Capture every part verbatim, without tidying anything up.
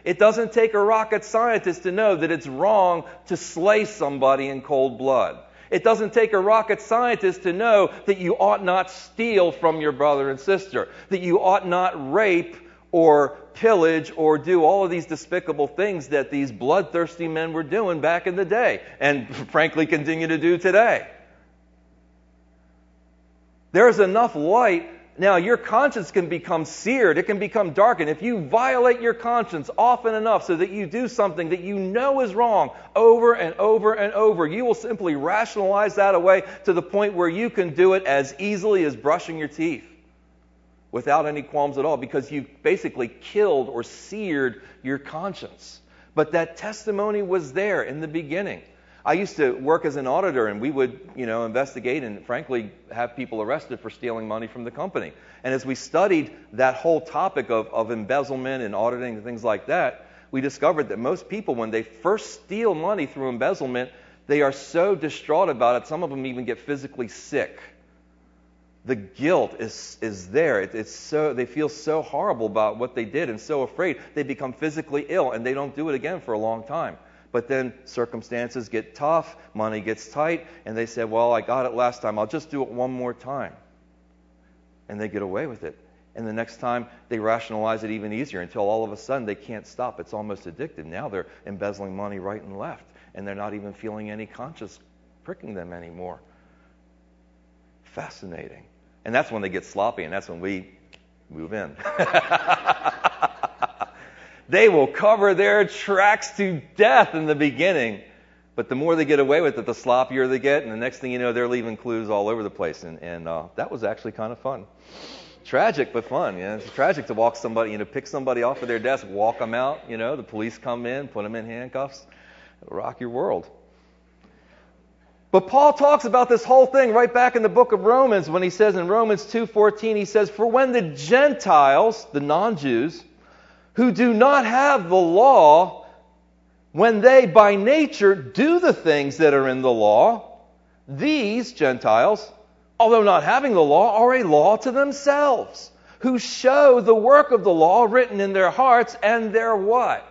It doesn't take a rocket scientist to know that it's wrong to slay somebody in cold blood. It doesn't take a rocket scientist to know that you ought not steal from your brother and sister, that you ought not rape or pillage or do all of these despicable things that these bloodthirsty men were doing back in the day and frankly continue to do today. There's enough light. Now, your conscience can become seared. It can become darkened. If you violate your conscience often enough so that you do something that you know is wrong over and over and over, you will simply rationalize that away to the point where you can do it as easily as brushing your teeth without any qualms at all, because you basically killed or seared your conscience. But that testimony was there in the beginning. I used to work as an auditor, and we would, you know, investigate and, frankly, have people arrested for stealing money from the company. And as we studied that whole topic of, of embezzlement and auditing and things like that, we discovered that most people, when they first steal money through embezzlement, they are so distraught about it, some of them even get physically sick. The guilt is is there. It, it's so they feel so horrible about what they did and so afraid they become physically ill, and they don't do it again for a long time. But then circumstances get tough, money gets tight, and they say, well, I got it last time, I'll just do it one more time. And they get away with it. And the next time, they rationalize it even easier until all of a sudden they can't stop. It's almost addictive. Now they're embezzling money right and left, and they're not even feeling any conscience pricking them anymore. Fascinating. And that's when they get sloppy, and that's when we move in. They will cover their tracks to death in the beginning. But the more they get away with it, the sloppier they get. And the next thing you know, they're leaving clues all over the place. And, and uh, that was actually kind of fun. Tragic, but fun. You know? It's tragic to walk somebody, you know, pick somebody off of their desk, walk them out. You know, the police come in, put them in handcuffs. It'll rock your world. But Paul talks about this whole thing right back in the book of Romans when he says in Romans two fourteen, he says, for when the Gentiles, the non-Jews, who do not have the law, when they by nature do the things that are in the law, these Gentiles, although not having the law, are a law to themselves, who show the work of the law written in their hearts and their what?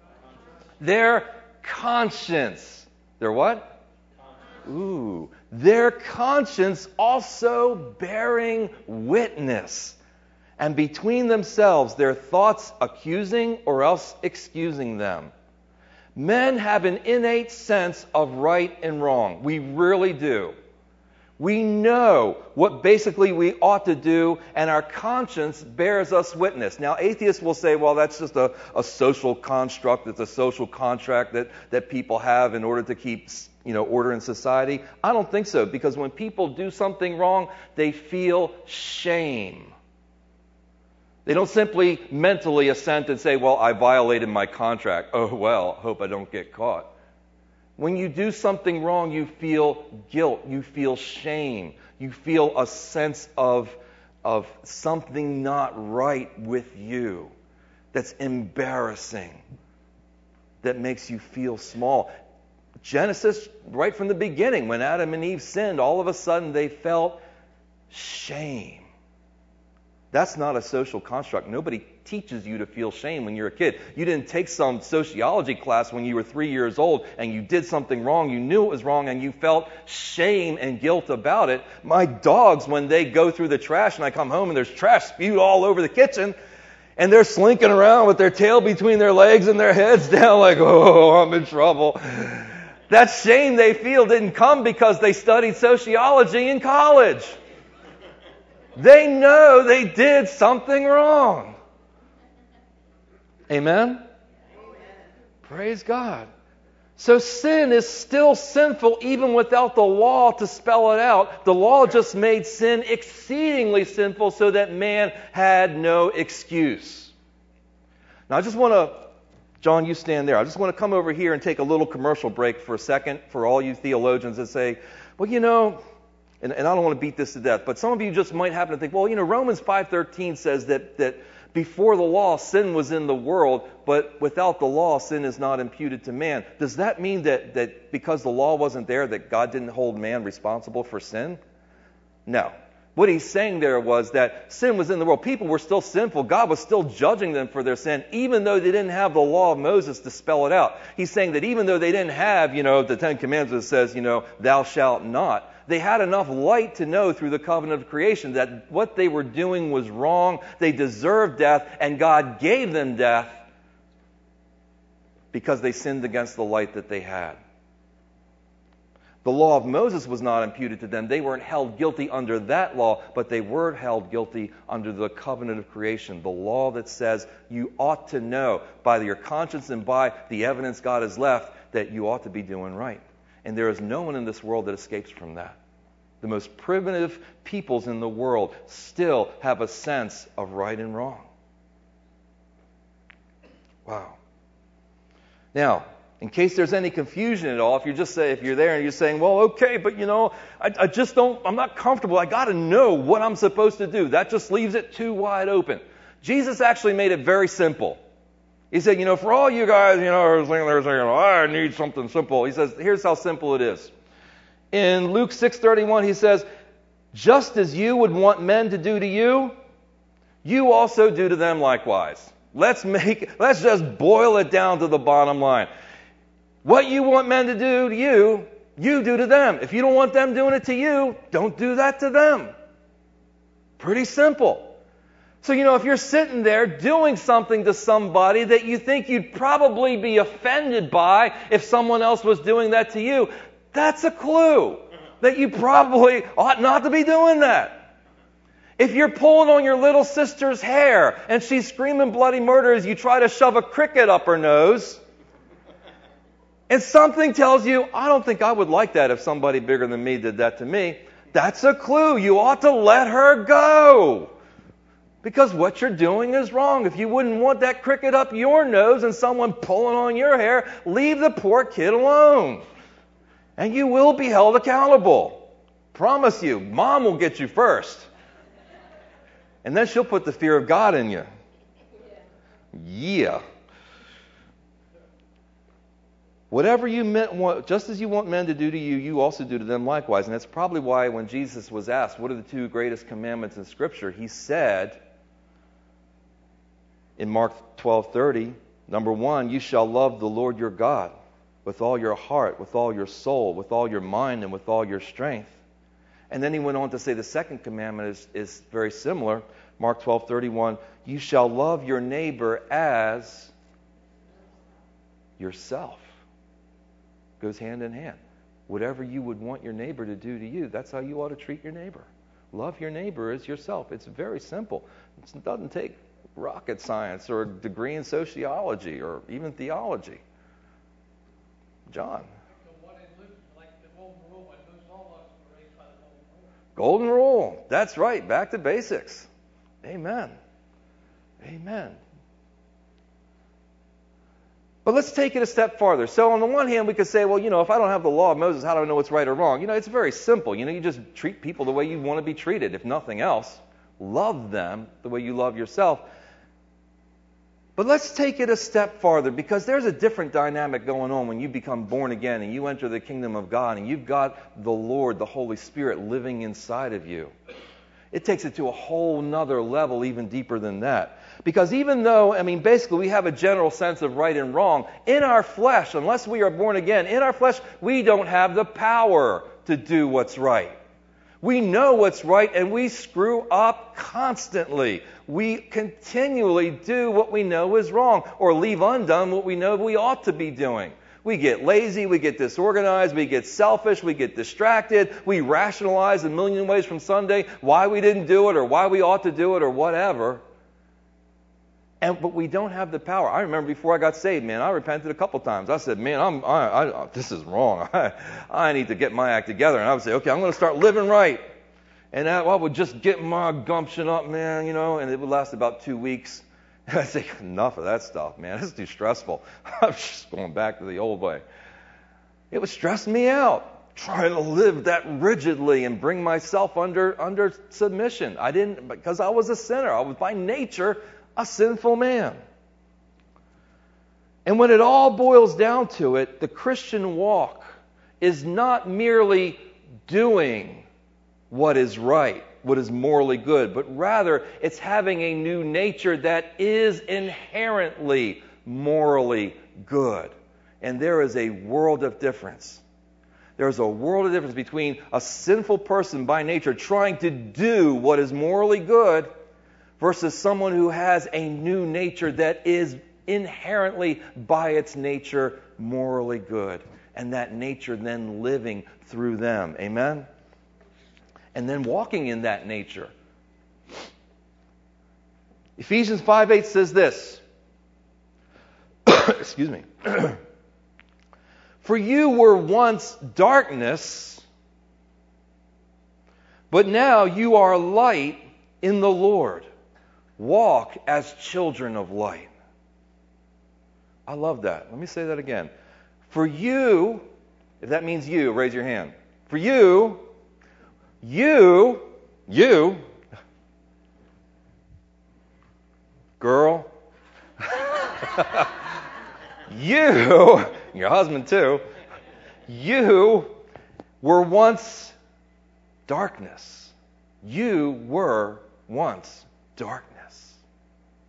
Their conscience. Their what? Ooh. Their conscience also bearing witness. And between themselves, their thoughts accusing or else excusing them. Men have an innate sense of right and wrong. We really do. We know what basically we ought to do, and our conscience bears us witness. Now, atheists will say, well, that's just a, a social construct. It's a social contract that, that people have in order to keep, you know, order in society. I don't think so, because when people do something wrong, they feel shame. They don't simply mentally assent and say, well, I violated my contract. Oh, well, hope I don't get caught. When you do something wrong, you feel guilt. You feel shame. You feel a sense of, of something not right with you that's embarrassing, that makes you feel small. Genesis, right from the beginning, when Adam and Eve sinned, all of a sudden they felt shame. That's not a social construct. Nobody teaches you to feel shame when you're a kid. You didn't take some sociology class when you were three years old and you did something wrong. You knew it was wrong and you felt shame and guilt about it. My dogs, when they go through the trash and I come home and there's trash spewed all over the kitchen and they're slinking around with their tail between their legs and their heads down like, oh, I'm in trouble. That shame they feel didn't come because they studied sociology in college. They know they did something wrong. Amen? Amen? Praise God. So sin is still sinful even without the law to spell it out. The law just made sin exceedingly sinful so that man had no excuse. Now I just want to, John, you stand there. I just want to come over here and take a little commercial break for a second for all you theologians that say, well, you know, And, and I don't want to beat this to death, but some of you just might happen to think, well, you know, Romans five thirteen says that, that before the law, sin was in the world, but without the law, sin is not imputed to man. Does that mean that, that because the law wasn't there, that God didn't hold man responsible for sin? No. What he's saying there was that sin was in the world. People were still sinful. God was still judging them for their sin, even though they didn't have the law of Moses to spell it out. He's saying that even though they didn't have, you know, the Ten Commandments that says, you know, thou shalt not, they had enough light to know through the covenant of creation that what they were doing was wrong. They deserved death, and God gave them death because they sinned against the light that they had. The law of Moses was not imputed to them. They weren't held guilty under that law, but they were held guilty under the covenant of creation, the law that says you ought to know by your conscience and by the evidence God has left that you ought to be doing right. And there is no one in this world that escapes from that. The most primitive peoples in the world still have a sense of right and wrong. Wow. Now, in case there's any confusion at all, if you just say, if you're there and you're saying, well, okay, but you know, I, I just don't, I'm not comfortable. I got to know what I'm supposed to do. That just leaves it too wide open. Jesus actually made it very simple. He said, you know, for all you guys, you know, are sitting there saying, oh, I need something simple. He says, here's how simple it is. In Luke six thirty-one, he says, just as you would want men to do to you, you also do to them likewise. Let's make, let's just boil it down to the bottom line. What you want men to do to you, you do to them. If you don't want them doing it to you, don't do that to them. Pretty simple. So, you know, if you're sitting there doing something to somebody that you think you'd probably be offended by if someone else was doing that to you, that's a clue that you probably ought not to be doing that. If you're pulling on your little sister's hair and she's screaming bloody murder as you try to shove a cricket up her nose, and something tells you, I don't think I would like that if somebody bigger than me did that to me, that's a clue. You ought to let her go. Because what you're doing is wrong. If you wouldn't want that cricket up your nose and someone pulling on your hair, leave the poor kid alone. And you will be held accountable. Promise you, Mom will get you first. And then she'll put the fear of God in you. Yeah. Whatever you meant, just as you want men to do to you, you also do to them likewise. And that's probably why when Jesus was asked, what are the two greatest commandments in Scripture? He said in Mark twelve thirty, number one, you shall love the Lord your God with all your heart, with all your soul, with all your mind, and with all your strength. And then he went on to say the second commandment is, is very similar. Mark twelve thirty-one, you shall love your neighbor as yourself. Goes hand in hand. Whatever you would want your neighbor to do to you, that's how you ought to treat your neighbor. Love your neighbor as yourself. It's very simple. It doesn't take rocket science or a degree in sociology or even theology. John. Golden rule. That's right. Back to basics. Amen. Amen. But let's take it a step farther. So on the one hand, we could say, well, you know, if I don't have the law of Moses, how do I know what's right or wrong? You know, it's very simple. You know, you just treat people the way you want to be treated, if nothing else. Love them the way you love yourself. But let's take it a step farther, because there's a different dynamic going on when you become born again and you enter the kingdom of God and you've got the Lord, the Holy Spirit, living inside of you. It takes it to a whole nother level, even deeper than that. Because even though, I mean, basically we have a general sense of right and wrong, in our flesh, unless we are born again, in our flesh, we don't have the power to do what's right. We know what's right, and we screw up constantly. We continually do what we know is wrong, or leave undone what we know we ought to be doing. We get lazy, we get disorganized, we get selfish, we get distracted, we rationalize a million ways from Sunday why we didn't do it, or why we ought to do it, or whatever. And but we don't have the power. I remember before I got saved, man, I repented a couple times. I said, man, I'm, I, I, this is wrong. I, I need to get my act together. And I would say, okay, I'm going to start living right. And I, I would just get my gumption up, man, you know, and it would last about two weeks. And I'd say, enough of that stuff, man. This is too stressful. I'm just going back to the old way. It was stressing me out, trying to live that rigidly and bring myself under under submission. I didn't, because I was a sinner. I was by nature a sinful man. And when it all boils down to it, the Christian walk is not merely doing what is right. what is morally good, but rather it's having a new nature that is inherently morally good. And there is a world of difference. There's a world of difference between a sinful person by nature trying to do what is morally good versus someone who has a new nature that is inherently, by its nature, morally good. And that nature then living through them. Amen? And then walking in that nature. Ephesians five eight says this. Excuse me. For you were once darkness, but now you are light in the Lord. Walk as children of light. I love that. Let me say that again. For you, if that means you, raise your hand. For you, you, you, girl, you, your husband too, you were once darkness. You were once darkness.